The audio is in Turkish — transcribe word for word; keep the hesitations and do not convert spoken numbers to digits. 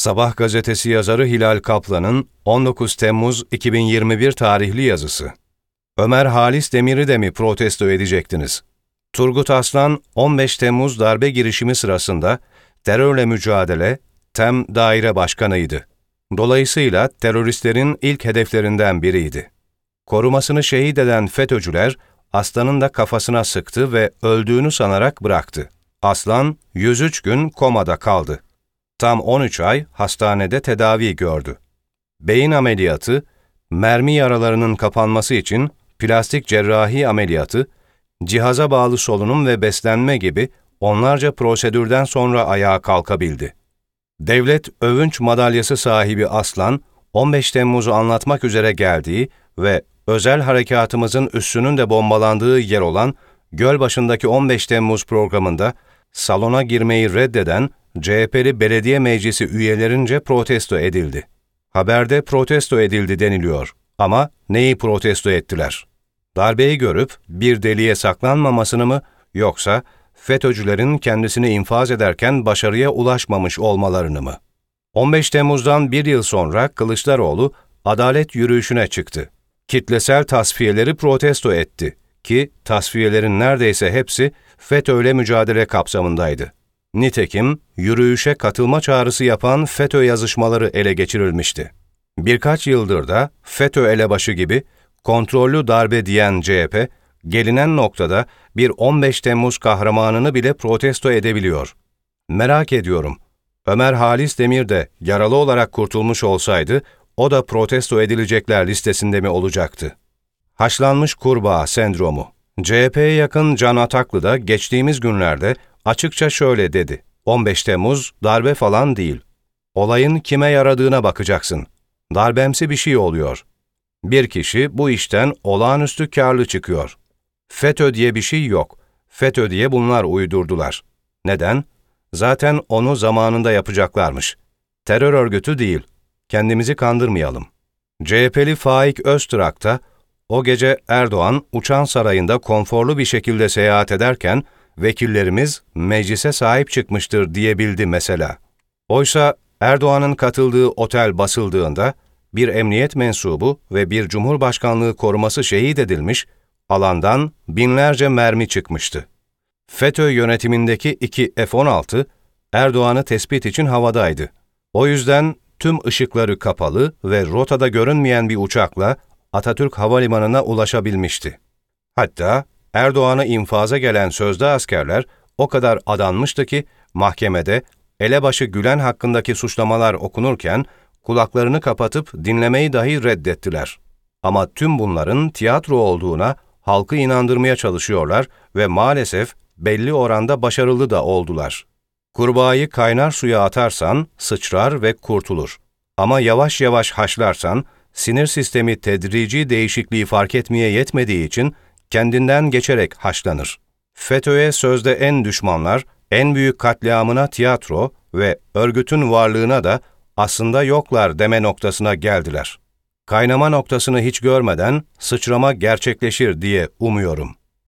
Sabah gazetesi yazarı Hilal Kaplan'ın on dokuz Temmuz iki bin yirmi bir tarihli yazısı. Ömer Halis Demir'i de mi protesto edecektiniz? Turgut Aslan, on beş Temmuz darbe girişimi sırasında terörle mücadele, TEM daire başkanıydı. Dolayısıyla teröristlerin ilk hedeflerinden biriydi. Korumasını şehit eden FETÖ'cüler, Aslan'ın da kafasına sıktı ve öldüğünü sanarak bıraktı. Aslan, yüz üç gün komada kaldı. Tam on üç ay hastanede tedavi gördü. Beyin ameliyatı, mermi yaralarının kapanması için plastik cerrahi ameliyatı, cihaza bağlı solunum ve beslenme gibi onlarca prosedürden sonra ayağa kalkabildi. Devlet övünç madalyası sahibi Aslan, on beş Temmuz'u anlatmak üzere geldiği ve özel harekatımızın üssünün de bombalandığı yer olan Gölbaşı'ndaki on beş Temmuz programında salona girmeyi reddeden C H P'li belediye meclisi üyelerince protesto edildi. Haberde protesto edildi deniliyor ama neyi protesto ettiler? Darbeyi görüp bir deliğe saklanmamasını mı, yoksa FETÖ'cülerin kendisini infaz ederken başarıya ulaşmamış olmalarını mı? on beş Temmuz'dan bir yıl sonra Kılıçdaroğlu adalet yürüyüşüne çıktı. Kitlesel tasfiyeleri protesto etti ki tasfiyelerin neredeyse hepsi FETÖ'yle mücadele kapsamındaydı. Nitekim yürüyüşe katılma çağrısı yapan FETÖ yazışmaları ele geçirilmişti. Birkaç yıldır da FETÖ elebaşı gibi kontrollü darbe diyen C H P, gelinen noktada bir on beş Temmuz kahramanını bile protesto edebiliyor. Merak ediyorum, Ömer Halis Demir de yaralı olarak kurtulmuş olsaydı, o da protesto edilecekler listesinde mi olacaktı? Haşlanmış kurbağa sendromu. C H P'ye yakın Can Ataklı da geçtiğimiz günlerde açıkça şöyle dedi: on beş Temmuz darbe falan değil. Olayın kime yaradığına bakacaksın. Darbemsi bir şey oluyor. Bir kişi bu işten olağanüstü kârlı çıkıyor. FETÖ diye bir şey yok. FETÖ diye bunlar uydurdular. Neden? Zaten onu zamanında yapacaklarmış. Terör örgütü değil. Kendimizi kandırmayalım. C H P'li Faik Öztürk da o gece Erdoğan uçan sarayında konforlu bir şekilde seyahat ederken vekillerimiz meclise sahip çıkmıştır diyebildi mesela. Oysa Erdoğan'ın katıldığı otel basıldığında bir emniyet mensubu ve bir cumhurbaşkanlığı koruması şehit edilmiş, alandan binlerce mermi çıkmıştı. FETÖ yönetimindeki iki F on altı Erdoğan'ı tespit için havadaydı. O yüzden tüm ışıkları kapalı ve rotada görünmeyen bir uçakla Atatürk Havalimanı'na ulaşabilmişti. Hatta Erdoğan'ı infaza gelen sözde askerler o kadar adanmıştı ki mahkemede elebaşı Gülen hakkındaki suçlamalar okunurken kulaklarını kapatıp dinlemeyi dahi reddettiler. Ama tüm bunların tiyatro olduğuna halkı inandırmaya çalışıyorlar ve maalesef belli oranda başarılı da oldular. Kurbağayı kaynar suya atarsan sıçrar ve kurtulur. Ama yavaş yavaş haşlarsan sinir sistemi tedrici değişikliği fark etmeye yetmediği için kendinden geçerek haşlanır. FETÖ'ye sözde en düşmanlar, en büyük katliamına tiyatro ve örgütün varlığına da aslında yoklar deme noktasına geldiler. Kaynama noktasını hiç görmeden sıçrama gerçekleşir diye umuyorum.